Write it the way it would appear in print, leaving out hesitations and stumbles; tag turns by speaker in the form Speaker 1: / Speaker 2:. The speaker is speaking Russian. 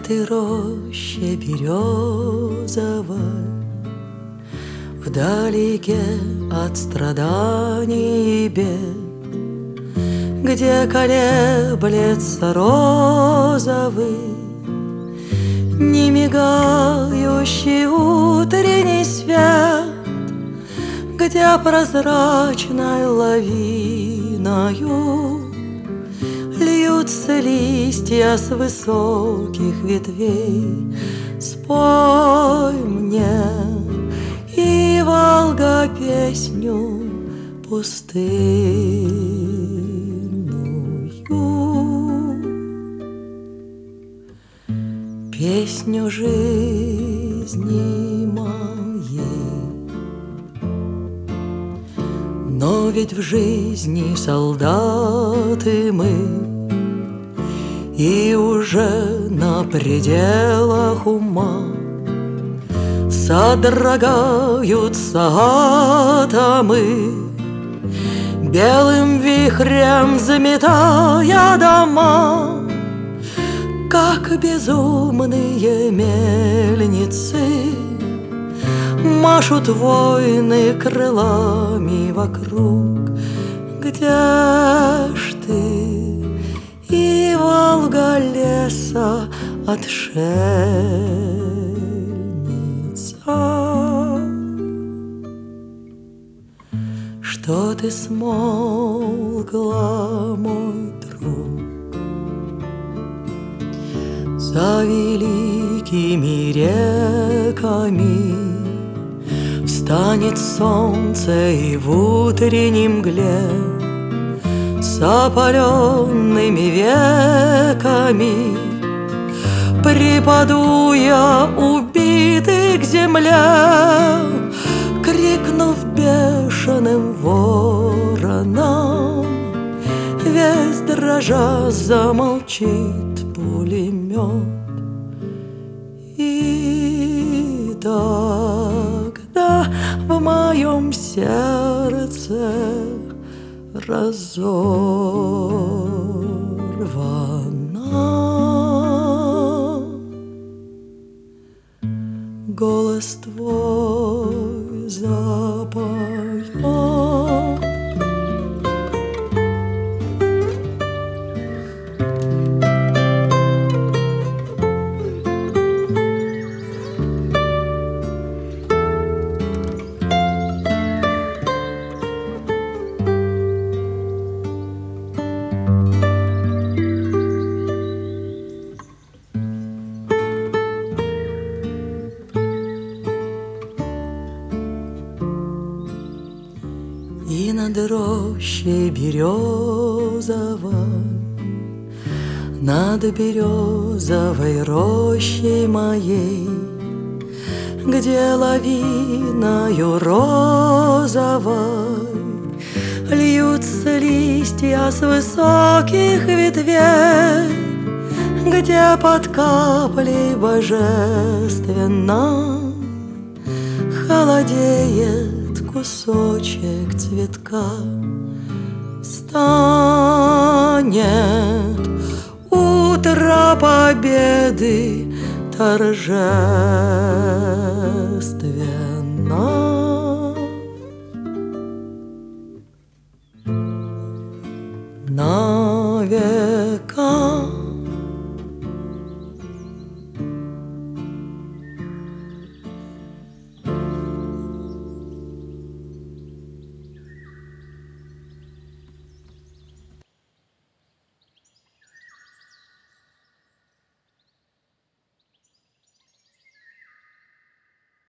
Speaker 1: этой роще березовой, вдалеке от страданий и бед, где колеблется розовый, не мигающий утренний свет, где прозрачной лавиною льются листья с высоких ветвей. Спой мне, и Волга, песню пустынную, песню жизни моей. Но ведь в жизни солдаты мы, и уже на пределах ума содрогаются атомы, белым вихрем заметая дома, как безумные мельницы. Машут воины крылами вокруг. Где ж ты, и Волга леса отшельница? Что ты смолкла, мой друг, за великими реками? Встанет солнце, и в утренней мгле с опаленными веками припаду я, убитый к земле, крикнув бешеным вороном, весь дрожа замолчит пулемет. И тогда в моем сердце разорвана, голос твой запоет. И над рощей березовой, над березовой рощей моей, где лавиною розовой льются листья с высоких ветвей, где под каплей божественно холодеет кусочек цветка. Станет утро победы торжественно.